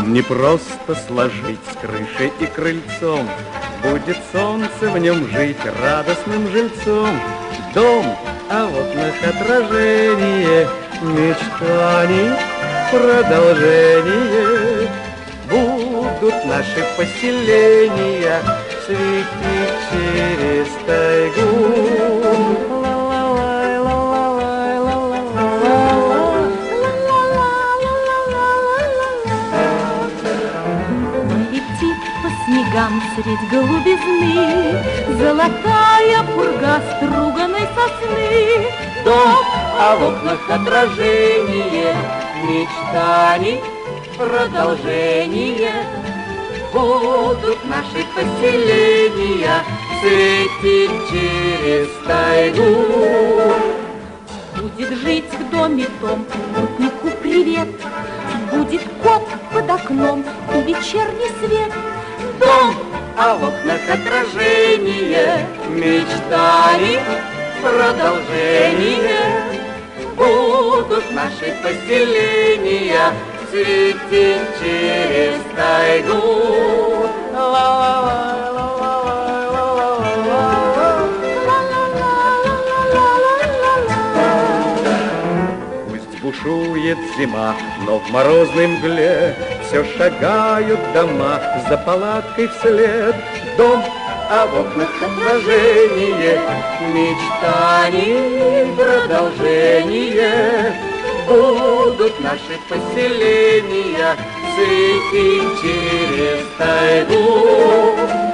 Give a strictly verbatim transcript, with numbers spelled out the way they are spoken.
Дом не просто сложить с крышей и крыльцом, будет солнце в нем жить радостным жильцом. Дом, а в окнах отражение мечтаний, продолжение. Будут наши поселения светить через тайгу. Снегам средь голубизны, золотая пурга струганной сосны. Дом, а в окнах отражение мечтаний, продолжение. Будут наши поселения светить через тайгу. Будет жить в доме том, путнику привет. Будет кот под окном и вечерний свет. Дом, а в окнах отражение мечтаний, продолжение. Будут наши поселения светить через тайгу. Пусть бушует зима, но в морозной мгле все шагают дома за палаткой вслед. Дом, а в окнах отражение мечтаний, продолжение. Будут наши поселения светить через тайгу.